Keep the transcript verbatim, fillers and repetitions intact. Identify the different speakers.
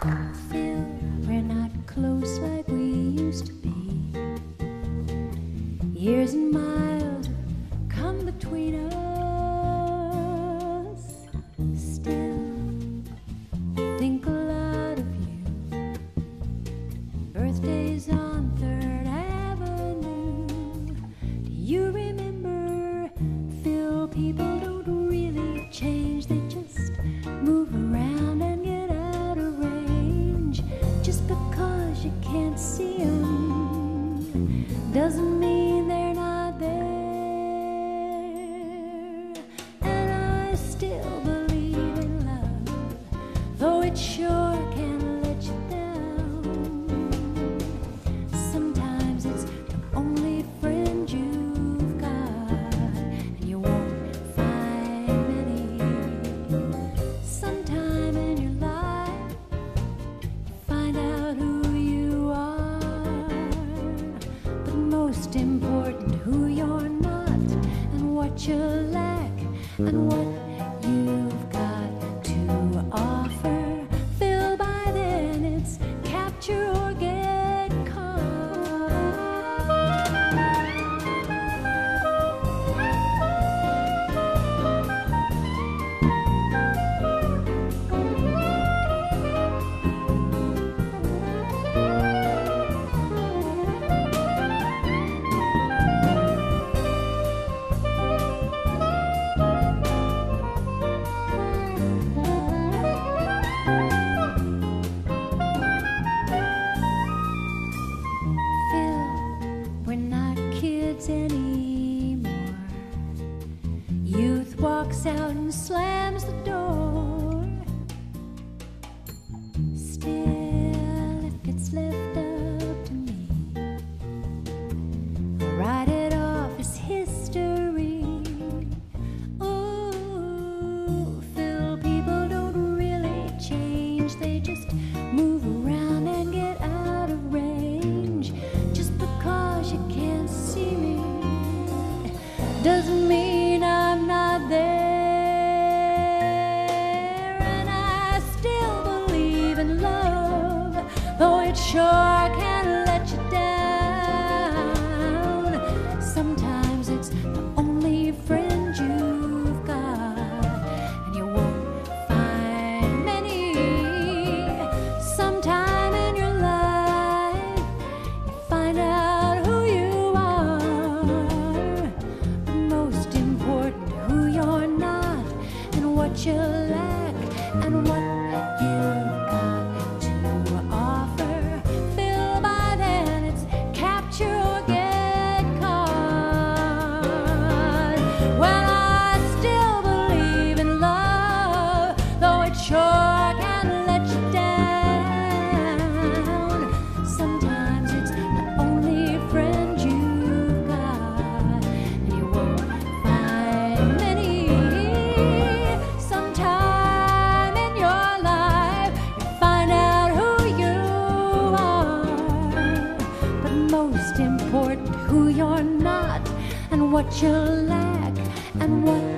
Speaker 1: Phil, we're not close like we used to be. Years and miles have come between us. Still, I think a lot of you. Birthdays on Third Avenue. Do you remember, Phil? People don't really change, they just move around and get out of range. Just because you can't see them doesn't mean they're not there. And I still believe in love, though it sure can let you down. Sometimes it's the only friend you've got, and you won't find many. Sometime in your life, you find out who you are, but most important, who you're not, and what you lack, and what you've got to offer. Phil, by then it's capture or get caught. Phil, we're not kids anymore. Youth walks out and slams the door. Still, if it's left up to me, I'll write it off as history. Oh, Phil, people don't really change, they just move around and get out of range. Just because you can't see me doesn't mean I'm not there. And I still believe in love, though it sure can let you down. Sometimes it's the only friend you've got, and you won't find many. Sometime in your life, you find out who you are, but most important, who you're not, and what you lack, and what you've got to offer. Phil, by then it's capture or get caught. Well, I still believe in love, though it sure can let you down. Sometimes it's the only friend you've got, and you won't find many. Sometime in your life, you find out who you are, but most important, who you're not, and what you lack, and what